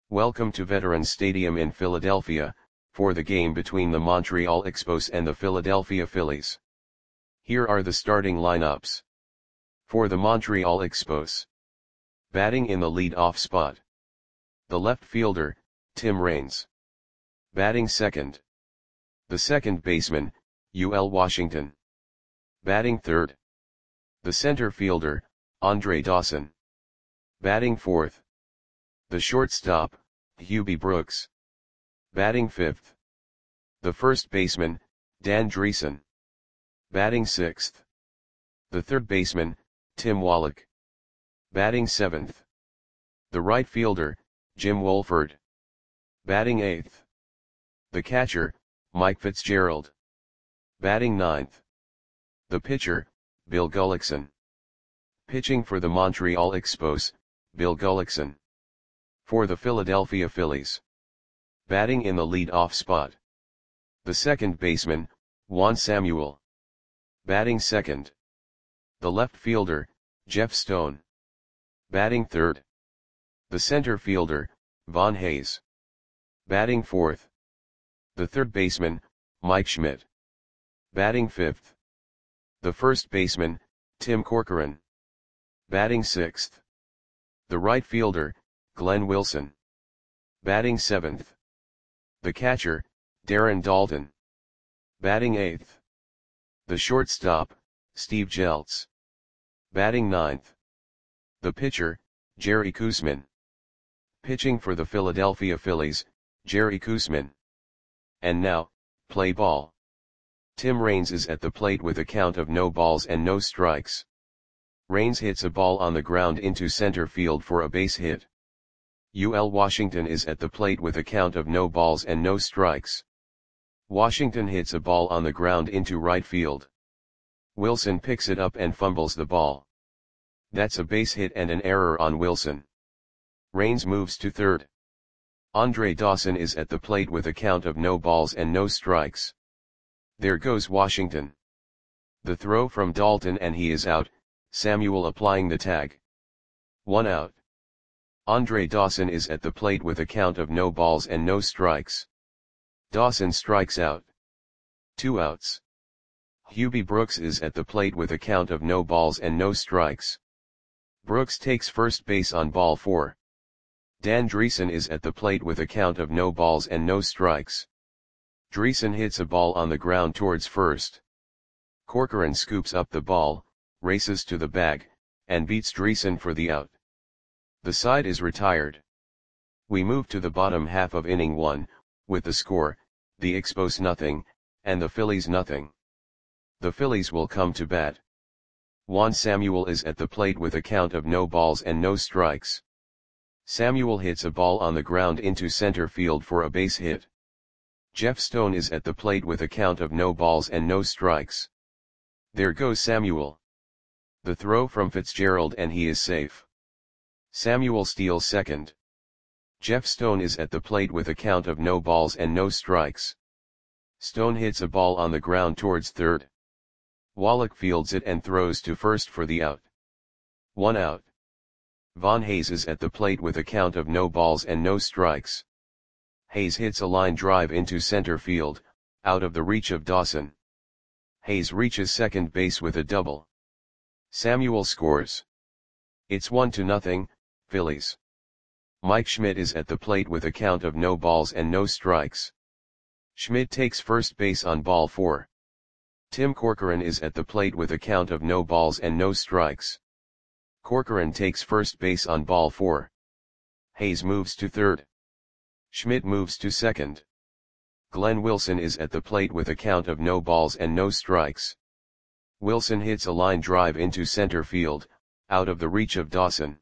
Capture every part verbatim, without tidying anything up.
Welcome to Veterans Stadium in Philadelphia, for the game between the Montreal Expos and the Philadelphia Phillies. Here are the starting lineups. For the Montreal Expos. Batting in the lead-off spot. The left fielder, Tim Raines. Batting second. The second baseman, U L Washington. Batting third. The center fielder, Andre Dawson. Batting fourth. The shortstop, Hubie Brooks. Batting fifth. The first baseman, Dan Dreesen. Batting sixth. The third baseman, Tim Wallach. Batting seventh. The right fielder, Jim Wolford. Batting eighth. The catcher, Mike Fitzgerald. Batting ninth. The pitcher, Bill Gullickson. Pitching for the Montreal Expos, Bill Gullickson. For the Philadelphia Phillies. Batting in the lead-off spot. The second baseman, Juan Samuel. Batting second. The left fielder, Jeff Stone. Batting third. The center fielder, Von Hayes. Batting fourth. The third baseman, Mike Schmidt. Batting fifth. The first baseman, Tim Corcoran. Batting sixth. The right fielder, Glenn Wilson. Batting seventh. The catcher, Darren Daulton. Batting eighth. The shortstop, Steve Jeltz. Batting ninth. The pitcher, Jerry Koosman. Pitching for the Philadelphia Phillies, Jerry Koosman. And now, play ball. Tim Raines is at the plate with a count of no balls and no strikes. Raines hits a ball on the ground into center field for a base hit. U L Washington is at the plate with a count of no balls and no strikes. Washington hits a ball on the ground into right field. Wilson picks it up and fumbles the ball. That's a base hit and an error on Wilson. Raines moves to third. Andre Dawson is at the plate with a count of no balls and no strikes. There goes Washington. The throw from Daulton and he is out, Samuel applying the tag. One out. Andre Dawson is at the plate with a count of no balls and no strikes. Dawson strikes out. Two outs. Hubie Brooks is at the plate with a count of no balls and no strikes. Brooks takes first base on ball four. Dan Dreesen is at the plate with a count of no balls and no strikes. Dreesen hits a ball on the ground towards first. Corcoran scoops up the ball, races to the bag, and beats Dreesen for the out. The side is retired. We move to the bottom half of inning one, with the score, the Expos nothing, and the Phillies nothing. The Phillies will come to bat. Juan Samuel is at the plate with a count of no balls and no strikes. Samuel hits a ball on the ground into center field for a base hit. Jeff Stone is at the plate with a count of no balls and no strikes. There goes Samuel. The throw from Fitzgerald and he is safe. Samuel steals second. Jeff Stone is at the plate with a count of no balls and no strikes. Stone hits a ball on the ground towards third. Wallach fields it and throws to first for the out. One out. Von Hayes is at the plate with a count of no balls and no strikes. Hayes hits a line drive into center field, out of the reach of Dawson. Hayes reaches second base with a double. Samuel scores. It's one to nothing, Phillies. Mike Schmidt is at the plate with a count of no balls and no strikes. Schmidt takes first base on ball four. Tim Corcoran is at the plate with a count of no balls and no strikes. Corcoran takes first base on ball four. Hayes moves to third. Schmidt moves to second. Glenn Wilson is at the plate with a count of no balls and no strikes. Wilson hits a line drive into center field, out of the reach of Dawson.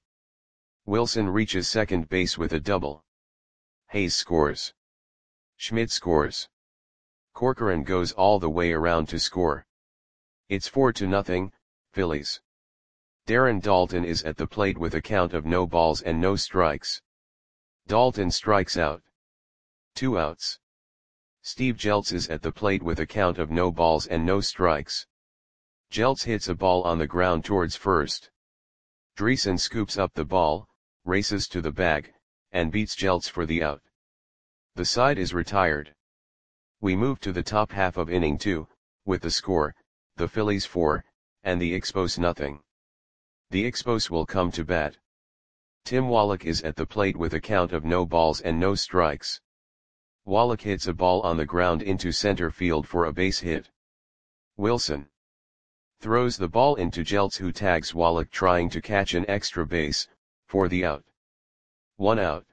Wilson reaches second base with a double. Hayes scores. Schmidt scores. Corcoran goes all the way around to score. It's four to nothing, Phillies. Darren Daulton is at the plate with a count of no balls and no strikes. Daulton strikes out. Two outs. Steve Jeltz is at the plate with a count of no balls and no strikes. Jeltz hits a ball on the ground towards first. Dreesen scoops up the ball, races to the bag, and beats Jeltz for the out. The side is retired. We move to the top half of inning two, with the score, the Phillies four, and the Expos nothing. The Expos will come to bat. Tim Wallach is at the plate with a count of no balls and no strikes. Wallach hits a ball on the ground into center field for a base hit. Wilson throws the ball into Jeltz, who tags Wallach trying to catch an extra base, for the out. One out.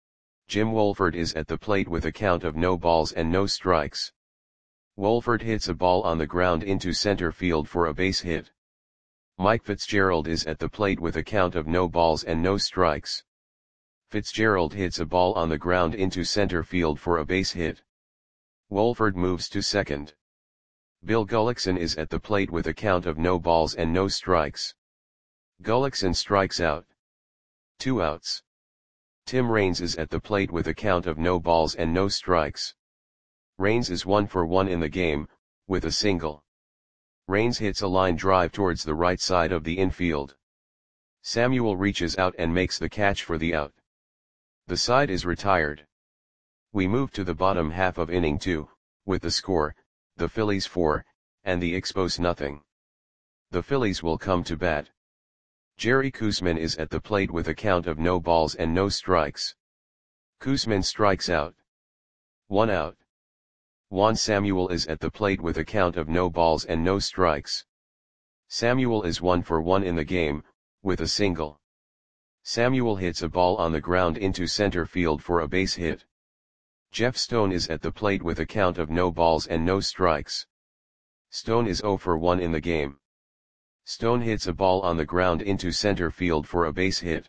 Jim Wolford is at the plate with a count of no balls and no strikes. Wolford hits a ball on the ground into center field for a base hit. Mike Fitzgerald is at the plate with a count of no balls and no strikes. Fitzgerald hits a ball on the ground into center field for a base hit. Wolford moves to second. Bill Gullickson is at the plate with a count of no balls and no strikes. Gullickson strikes out. Two outs. Tim Raines is at the plate with a count of no balls and no strikes. Raines is one for one in the game, with a single. Raines hits a line drive towards the right side of the infield. Samuel reaches out and makes the catch for the out. The side is retired. We move to the bottom half of inning two, with the score, the Phillies four, and the Expos nothing. The Phillies will come to bat. Jerry Koosman is at the plate with a count of no balls and no strikes. Koosman strikes out. One out. Juan Samuel is at the plate with a count of no balls and no strikes. Samuel is one for one in the game, with a single. Samuel hits a ball on the ground into center field for a base hit. Jeff Stone is at the plate with a count of no balls and no strikes. Stone is zero for one in the game. Stone hits a ball on the ground into center field for a base hit.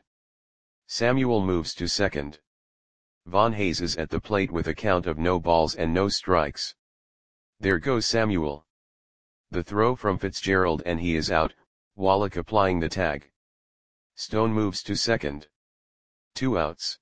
Samuel moves to second. Von Hayes is at the plate with a count of no balls and no strikes. There goes Samuel. The throw from Fitzgerald and he is out, Wallach applying the tag. Stone moves to second. Two outs.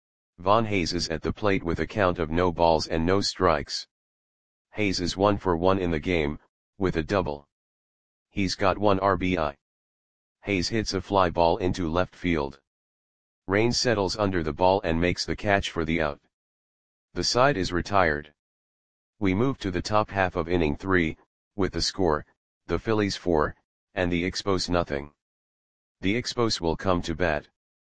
Von Hayes is at the plate with a count of no balls and no strikes. Hayes is one for one in the game, with a double. He's got one R B I. Hayes hits a fly ball into left field. Raines settles under the ball and makes the catch for the out. The side is retired. We move to the top half of inning three, with the score, the Phillies four, and the Expos nothing. The Expos will come to bat.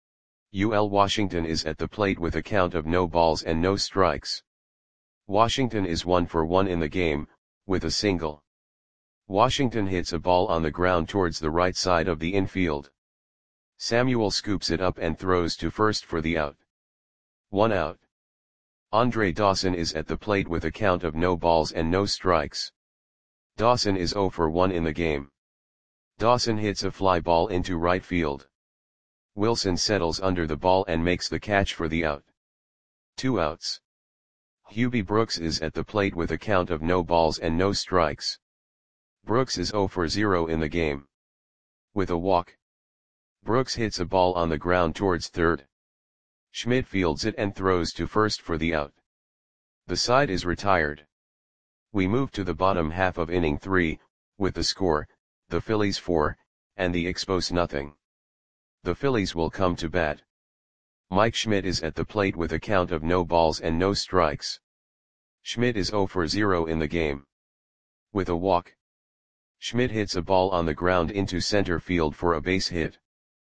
U L Washington is at the plate with a count of no balls and no strikes. Washington is one for one in the game, with a single. Washington hits a ball on the ground towards the right side of the infield. Samuel scoops it up and throws to first for the out. One out. Andre Dawson is at the plate with a count of no balls and no strikes. Dawson is zero for one in the game. Dawson hits a fly ball into right field. Wilson settles under the ball and makes the catch for the out. Two outs. Hubie Brooks is at the plate with a count of no balls and no strikes. Brooks is zero for zero in the game. With a walk. Brooks hits a ball on the ground towards third. Schmidt fields it and throws to first for the out. The side is retired. We move to the bottom half of inning three, with the score, the Phillies four, and the Expos nothing. The Phillies will come to bat. Mike Schmidt is at the plate with a count of no balls and no strikes. Schmidt is zero for zero in the game. With a walk. Schmidt hits a ball on the ground into center field for a base hit.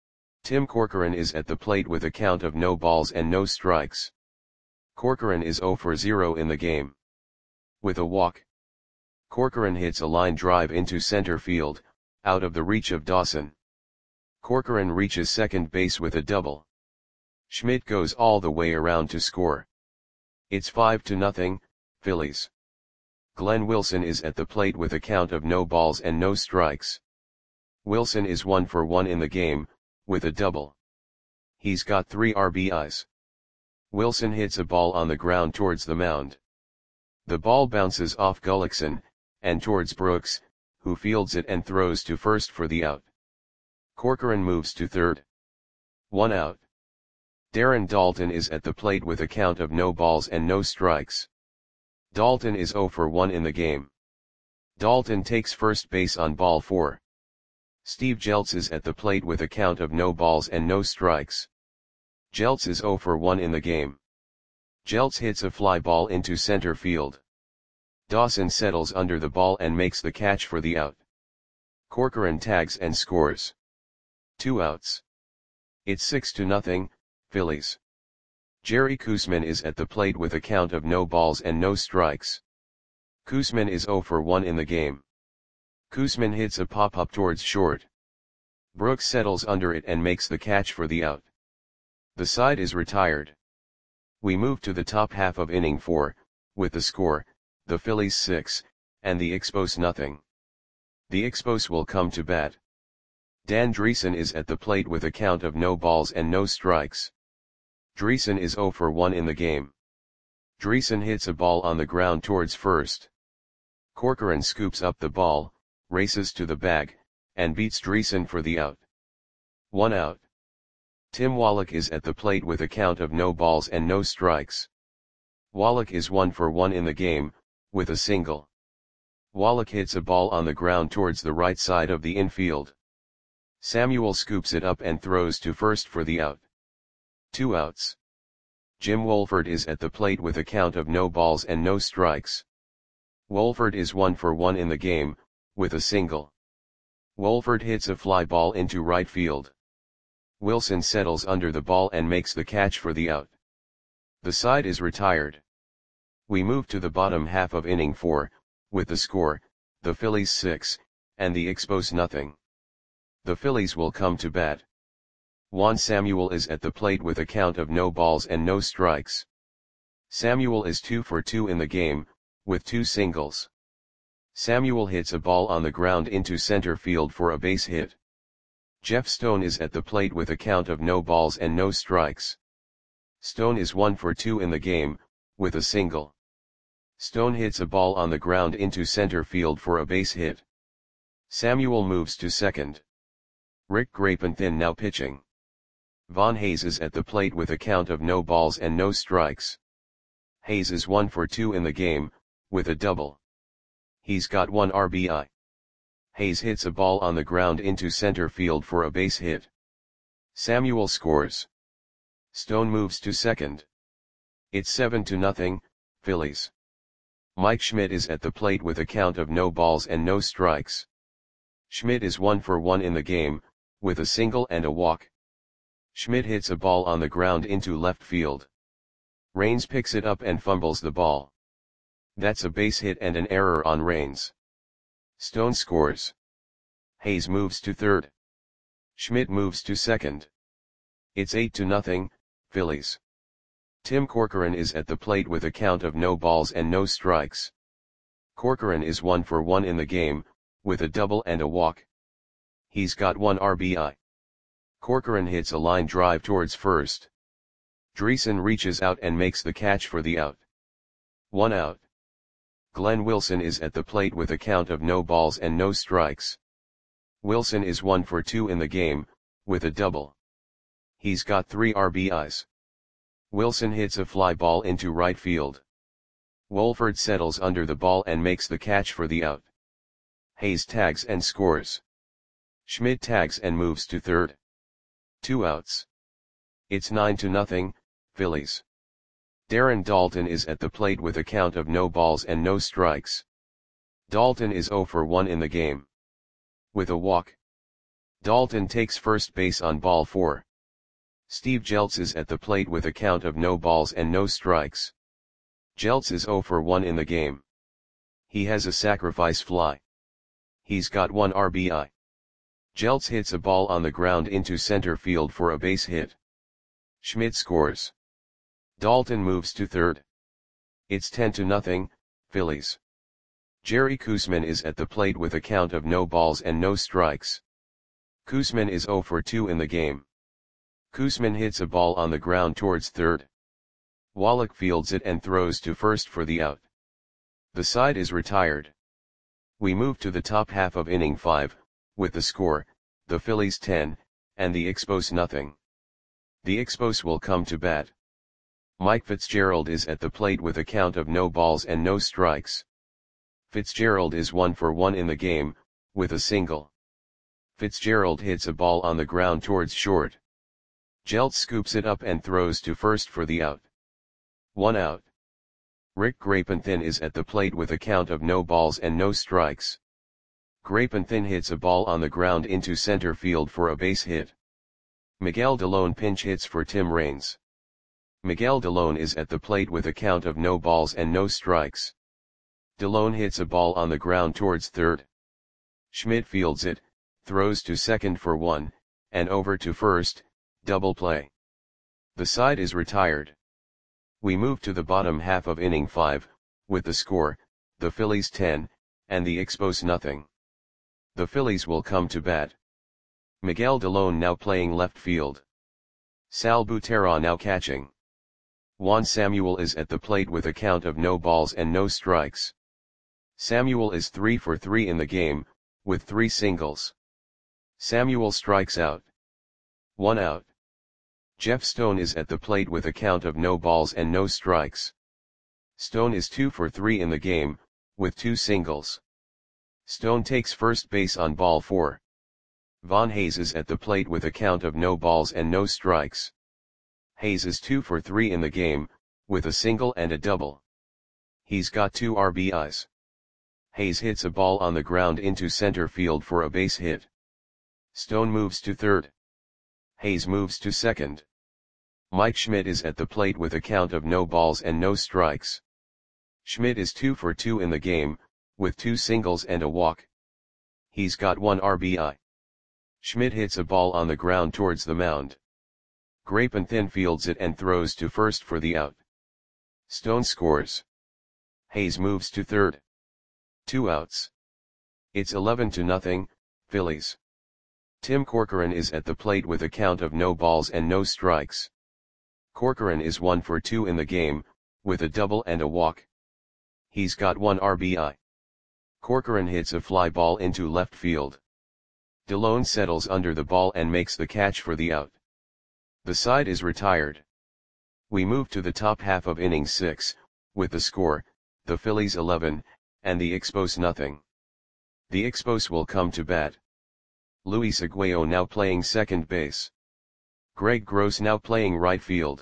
Tim Corcoran is at the plate with a count of no balls and no strikes. Corcoran is zero for zero in the game. With a walk. Corcoran hits a line drive into center field, out of the reach of Dawson. Corcoran reaches second base with a double. Schmidt goes all the way around to score. It's five to nothing, Phillies. Glenn Wilson is at the plate with a count of no balls and no strikes. Wilson is one for one in the game, with a double. He's got three R B Is. Wilson hits a ball on the ground towards the mound. The ball bounces off Gullickson, and towards Brooks, who fields it and throws to first for the out. Corcoran moves to third. One out. Darren Daulton is at the plate with a count of no balls and no strikes. Daulton is zero for one in the game. Daulton takes first base on ball four. Steve Jeltz is at the plate with a count of no balls and no strikes. Jeltz is zero for one in the game. Jeltz hits a fly ball into center field. Dawson settles under the ball and makes the catch for the out. Corcoran tags and scores. Two outs. It's six to nothing, Phillies. Jerry Koosman is at the plate with a count of no balls and no strikes. Koosman is zero for one in the game. Koosman hits a pop-up towards short. Brooks settles under it and makes the catch for the out. The side is retired. We move to the top half of inning four, with the score, the Phillies six, and the Expos nothing. The Expos will come to bat. Dan Dreesen is at the plate with a count of no balls and no strikes. Dreesen is zero for one in the game. Dreesen hits a ball on the ground towards first. Corcoran scoops up the ball, races to the bag, and beats Dreesen for the out. One out. Tim Wallach is at the plate with a count of no balls and no strikes. Wallach is one for one in the game, with a single. Wallach hits a ball on the ground towards the right side of the infield. Samuel scoops it up and throws to first for the out. Two outs. Jim Wolford is at the plate with a count of no balls and no strikes. Wolford is one for one in the game, with a single. Wolford hits a fly ball into right field. Wilson settles under the ball and makes the catch for the out. The side is retired. We move to the bottom half of inning four, with the score, the Phillies six, and the Expos nothing. The Phillies will come to bat. Juan Samuel is at the plate with a count of no balls and no strikes. Samuel is two for two in the game, with two singles. Samuel hits a ball on the ground into center field for a base hit. Jeff Stone is at the plate with a count of no balls and no strikes. Stone is one for two in the game, with a single. Stone hits a ball on the ground into center field for a base hit. Samuel moves to second. Rick Grapenthin now pitching. Von Hayes is at the plate with a count of no balls and no strikes. Hayes is one for two in the game, with a double. He's got one R B I. Hayes hits a ball on the ground into center field for a base hit. Samuel scores. Stone moves to second. It's seven to nothing, Phillies. Mike Schmidt is at the plate with a count of no balls and no strikes. Schmidt is one for one in the game, with a single and a walk. Schmidt hits a ball on the ground into left field. Raines picks it up and fumbles the ball. That's a base hit and an error on Raines. Stone scores. Hayes moves to third. Schmidt moves to second. It's eight to nothing, Phillies. Tim Corcoran is at the plate with a count of no balls and no strikes. Corcoran is one for one in the game, with a double and a walk. He's got one R B I. Corcoran hits a line drive towards first. Dreesen reaches out and makes the catch for the out. One out. Glenn Wilson is at the plate with a count of no balls and no strikes. Wilson is one for two in the game, with a double. He's got three R B Is. Wilson hits a fly ball into right field. Wolford settles under the ball and makes the catch for the out. Hayes tags and scores. Schmidt tags and moves to third. Two outs. It's nine to nothing, Phillies. Darren Daulton is at the plate with a count of no balls and no strikes. Daulton is zero for one in the game. With a walk. Daulton takes first base on ball four. Steve Jeltz is at the plate with a count of no balls and no strikes. Jeltz is zero for one in the game. He has a sacrifice fly. He's got one R B I. Jeltz hits a ball on the ground into center field for a base hit. Schmidt scores. Daulton moves to third. It's ten to nothing, Phillies. Jerry Koosman is at the plate with a count of no balls and no strikes. Koosman is zero for two in the game. Koosman hits a ball on the ground towards third. Wallach fields it and throws to first for the out. The side is retired. We move to the top half of inning five, with the score, the Phillies ten, and the Expos nothing. The Expos will come to bat. Mike Fitzgerald is at the plate with a count of no balls and no strikes. Fitzgerald is one for one in the game, with a single. Fitzgerald hits a ball on the ground towards short. Jeltz scoops it up and throws to first for the out. One out. Rick Grapenthin is at the plate with a count of no balls and no strikes. Grapenthin hits a ball on the ground into center field for a base hit. Miguel Delone pinch hits for Tim Raines. Miguel Delone is at the plate with a count of no balls and no strikes. Delone hits a ball on the ground towards third. Schmidt fields it, throws to second for one, and over to first, double play. The side is retired. We move to the bottom half of inning five, with the score, the Phillies ten, and the Expos nothing. The Phillies will come to bat. Miguel Delone now playing left field. Sal Butera now catching. Juan Samuel is at the plate with a count of no balls and no strikes. Samuel is three for three in the game, with three singles. Samuel strikes out. One out. Jeff Stone is at the plate with a count of no balls and no strikes. Stone is two for three in the game, with two singles. Stone takes first base on ball four. Von Hayes is at the plate with a count of no balls and no strikes. Hayes is two for three in the game, with a single and a double. He's got two R B Is. Hayes hits a ball on the ground into center field for a base hit. Stone moves to third. Hayes moves to second. Mike Schmidt is at the plate with a count of no balls and no strikes. Schmidt is two for two in the game, with two singles and a walk. He's got one R B I. Schmidt hits a ball on the ground towards the mound. Grapenthin fields it and throws to first for the out. Stone scores. Hayes moves to third. Two outs. It's eleven to nothing, Phillies. Tim Corcoran is at the plate with a count of no balls and no strikes. Corcoran is one for two in the game, with a double and a walk. He's got one R B I. Corcoran hits a fly ball into left field. Delone settles under the ball and makes the catch for the out. The side is retired. We move to the top half of inning six, with the score, the Phillies eleven, and the Expos nothing. The Expos will come to bat. Luis Aguayo now playing second base. Greg Gross now playing right field.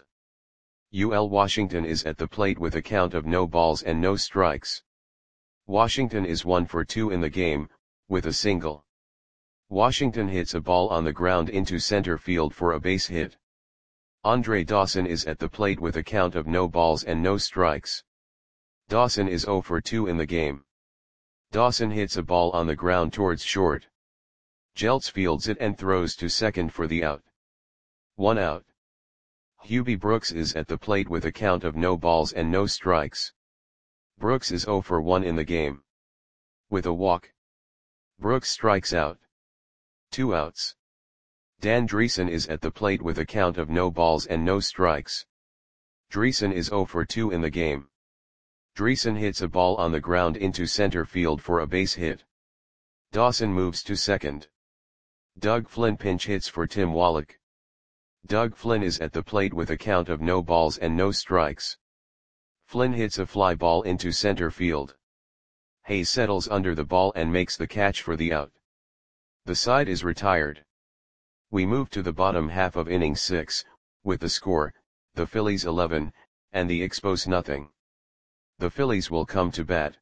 U L Washington is at the plate with a count of no balls and no strikes. Washington is one for two in the game, with a single. Washington hits a ball on the ground into center field for a base hit. Andre Dawson is at the plate with a count of no balls and no strikes. Dawson is zero for two in the game. Dawson hits a ball on the ground towards short. Jeltz fields it and throws to second for the out. One out. Hubie Brooks is at the plate with a count of no balls and no strikes. Brooks is zero for one in the game. With a walk. Brooks strikes out. Two outs. Dan Dreesen is at the plate with a count of no balls and no strikes. Dreesen is zero for two in the game. Dreesen hits a ball on the ground into center field for a base hit. Dawson moves to second. Doug Flynn pinch hits for Tim Wallach. Doug Flynn is at the plate with a count of no balls and no strikes. Flynn hits a fly ball into center field. Hayes settles under the ball and makes the catch for the out. The side is retired. We move to the bottom half of inning six, with the score, the Phillies eleven, and the Expos nothing. The Phillies will come to bat.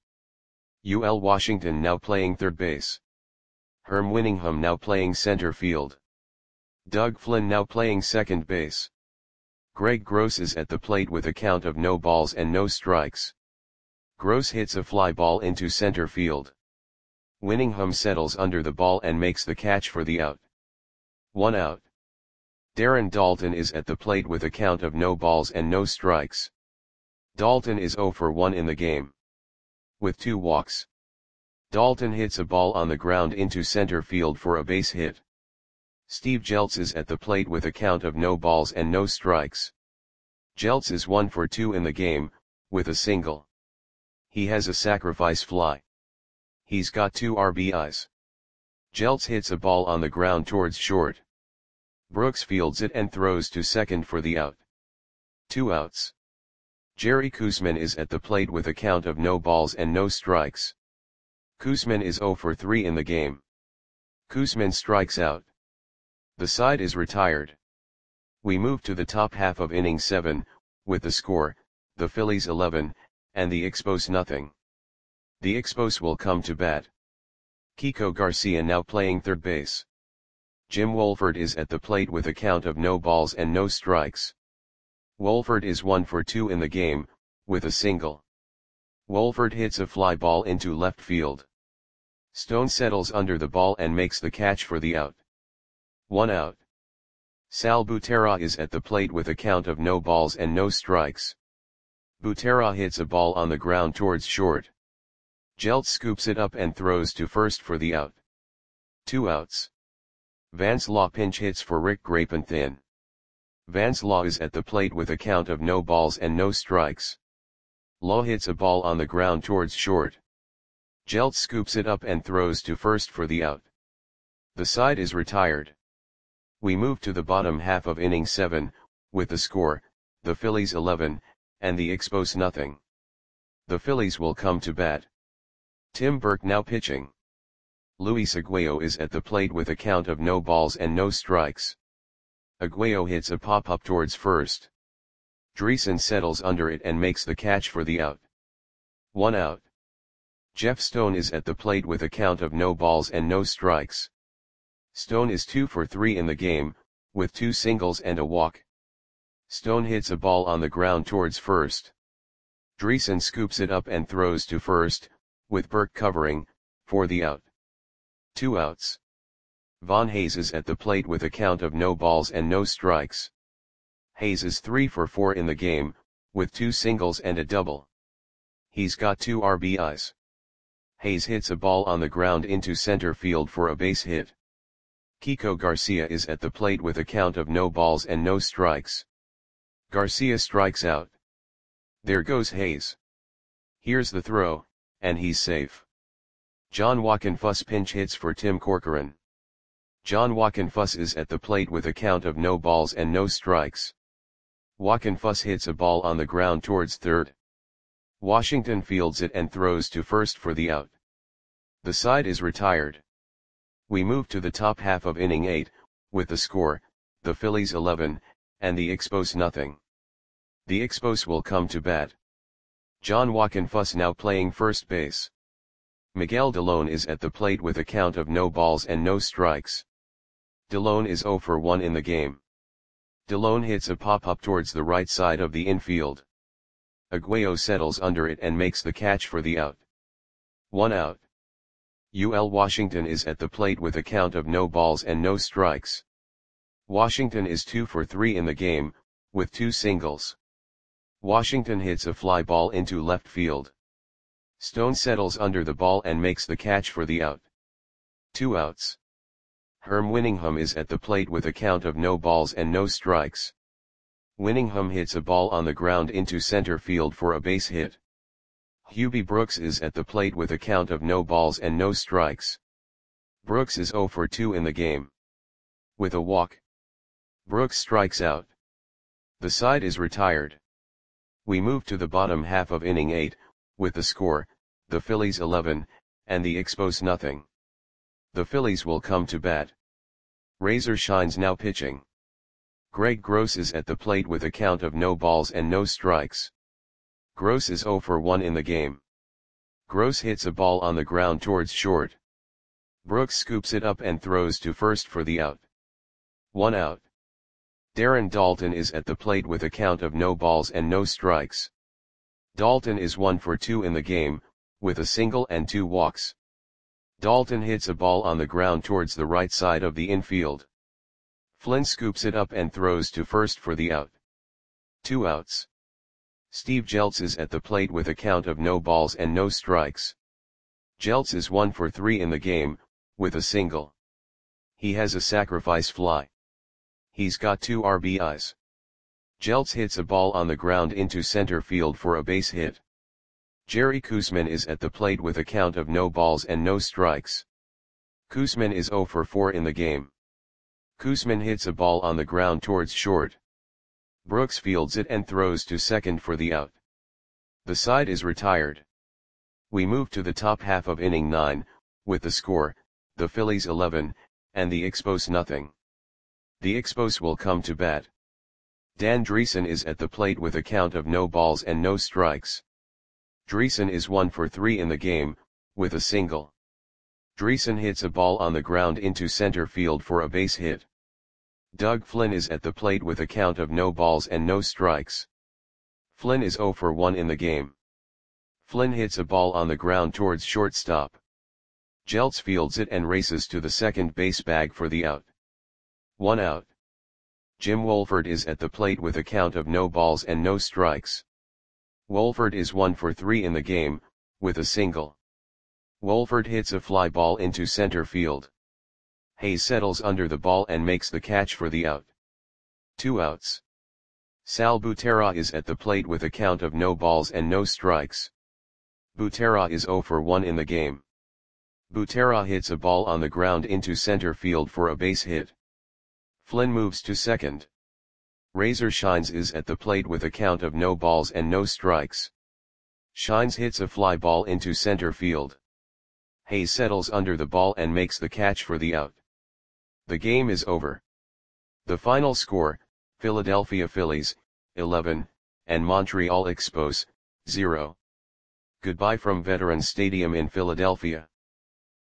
U L Washington now playing third base. Herm Winningham now playing center field. Doug Flynn now playing second base. Greg Gross is at the plate with a count of no balls and no strikes. Gross hits a fly ball into center field. Winningham settles under the ball and makes the catch for the out. One out. Darren Daulton is at the plate with a count of no balls and no strikes. Daulton is zero for one in the game. With two walks. Daulton hits a ball on the ground into center field for a base hit. Steve Jeltz is at the plate with a count of no balls and no strikes. Jeltz is one for two in the game, with a single. He has a sacrifice fly. He's got two R B Is. Jeltz hits a ball on the ground towards short. Brooks fields it and throws to second for the out. Two outs. Jerry Koosman is at the plate with a count of no balls and no strikes. Koosman is zero for three in the game. Koosman strikes out. The side is retired. We move to the top half of inning seven, with the score, the Phillies eleven, and the Expos nothing. The Expos will come to bat. Kiko Garcia now playing third base. Jim Wolford is at the plate with a count of no balls and no strikes. Wolford is one for two in the game, with a single. Wolford hits a fly ball into left field. Stone settles under the ball and makes the catch for the out. One out. Sal Butera is at the plate with a count of no balls and no strikes. Butera hits a ball on the ground towards short. Jeltz scoops it up and throws to first for the out. Two outs. Vance Law pinch hits for Rick Grapenthin. Vance Law is at the plate with a count of no balls and no strikes. Law hits a ball on the ground towards short. Jeltz scoops it up and throws to first for the out. The side is retired. We move to the bottom half of inning seven, with the score, the Phillies eleven, and the Expos nothing. The Phillies will come to bat. Tim Burke now pitching. Luis Aguayo is at the plate with a count of no balls and no strikes. Aguayo hits a pop-up towards first. Dreesen settles under it and makes the catch for the out. One out. Jeff Stone is at the plate with a count of no balls and no strikes. Stone is two for three in the game, with two singles and a walk. Stone hits a ball on the ground towards first. Dreesen scoops it up and throws to first, with Burke covering, for the out. Two outs. Von Hayes is at the plate with a count of no balls and no strikes. Hayes is three for four in the game, with two singles and a double. He's got two R B Is. Hayes hits a ball on the ground into center field for a base hit. Kiko Garcia is at the plate with a count of no balls and no strikes. Garcia strikes out. There goes Hayes. Here's the throw, and he's safe. John Wockenfuss pinch hits for Tim Corcoran. John Wockenfuss is at the plate with a count of no balls and no strikes. Wockenfuss hits a ball on the ground towards third. Washington fields it and throws to first for the out. The side is retired. We move to the top half of inning eight, with the score, the Phillies eleven, and the Expos nothing. The Expos will come to bat. John Wockenfuss now playing first base. Miguel Delone is at the plate with a count of no balls and no strikes. Delone is zero for one in the game. Delone hits a pop-up towards the right side of the infield. Aguayo settles under it and makes the catch for the out. One out. U L Washington is at the plate with a count of no balls and no strikes. Washington is two for three in the game, with two singles. Washington hits a fly ball into left field. Stone settles under the ball and makes the catch for the out. Two outs. Herm Winningham is at the plate with a count of no balls and no strikes. Winningham hits a ball on the ground into center field for a base hit. Hubie Brooks is at the plate with a count of no balls and no strikes. Brooks is zero for two in the game. With a walk. Brooks strikes out. The side is retired. We move to the bottom half of inning eight, with the score, the Phillies eleven, and the Expos nothing. The Phillies will come to bat. Razor Shines now pitching. Greg Gross is at the plate with a count of no balls and no strikes. Gross is zero for one in the game. Gross hits a ball on the ground towards short. Brooks scoops it up and throws to first for the out. One out. Darren Daulton is at the plate with a count of no balls and no strikes. Daulton is one for two in the game, with a single and two walks. Daulton hits a ball on the ground towards the right side of the infield. Flynn scoops it up and throws to first for the out. Two outs. Steve Jeltz is at the plate with a count of no balls and no strikes. Jeltz is one for three in the game, with a single. He has a sacrifice fly. He's got two R B Is. Jeltz hits a ball on the ground into center field for a base hit. Jerry Koosman is at the plate with a count of no balls and no strikes. Koosman is zero for four in the game. Koosman hits a ball on the ground towards short. Brooks fields it and throws to second for the out. The side is retired. We move to the top half of inning nine, with the score, the Phillies eleven, and the Expos nothing. The Expos will come to bat. Dan Driessen is at the plate with a count of no balls and no strikes. Driessen is one for three in the game, with a single. Driessen hits a ball on the ground into center field for a base hit. Doug Flynn is at the plate with a count of no balls and no strikes. Flynn is zero for one in the game. Flynn hits a ball on the ground towards shortstop. Jeltz fields it and races to the second base bag for the out. One out. Jim Wohlford is at the plate with a count of no balls and no strikes. Wohlford is one for three in the game, with a single. Wohlford hits a fly ball into center field. Hayes settles under the ball and makes the catch for the out. Two outs. Sal Butera is at the plate with a count of no balls and no strikes. Butera is zero for one in the game. Butera hits a ball on the ground into center field for a base hit. Flynn moves to second. Razor Shines is at the plate with a count of no balls and no strikes. Shines hits a fly ball into center field. Hayes settles under the ball and makes the catch for the out. The game is over. The final score, Philadelphia Phillies, eleven, and Montreal Expos, zero. Goodbye from Veterans Stadium in Philadelphia.